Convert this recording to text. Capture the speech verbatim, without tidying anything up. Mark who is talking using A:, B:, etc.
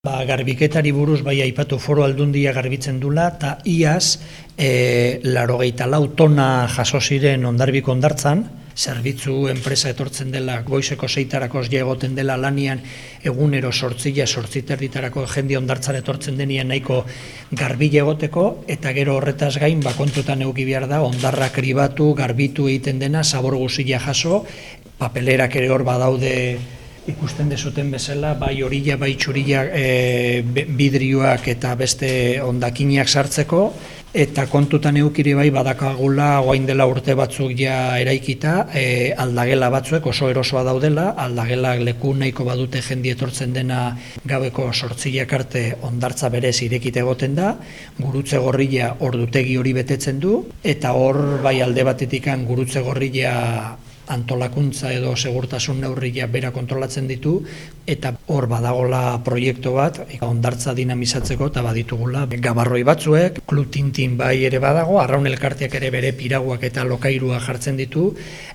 A: Ba, garbiketari buruz bai aipatu Foru Aldundia garbitzen dula, eta iaz e, larogeita lau tona jaso ziren Hondarbiko hondartzan, zerbitzu enpresa etortzen dela, goizeko seitarako egoten dela lanian, egunero sortzila, sortziterditarako jende hondartzara etortzen denien nahiko garbile egoteko, eta gero horretaz gain, ba, kontutan eduki behar da, hondarra kribatu, garbitu egiten dena, zabor guzila jaso, papelerak ere hor badaude, ikusten dezuten bezala, bai orilla, bai txurilla e, bidrioak eta beste hondakinak sartzeko, eta kontutan eukiri bai badakagula orain dela urte batzuk ja eraikita, e, aldagela batzuek oso erosoa daudela, aldagelak leku nahiko badute jende etortzen dena gaueko sortziak arte hondartza berez irekite egoten da, gurutze gorrilla ordutegi hori betetzen du, eta hor bai alde batetikan gurutze gorrilla antolakuntza edo segurtasun neurria bera kontrolatzen ditu, eta hor badagola proiektu bat, hondartza dinamizatzeko eta baditugula gabarroi batzuek, Klub Tintin bai ere badago, Arraun Elkarteak ere bere piraguak eta lokairua jartzen ditu,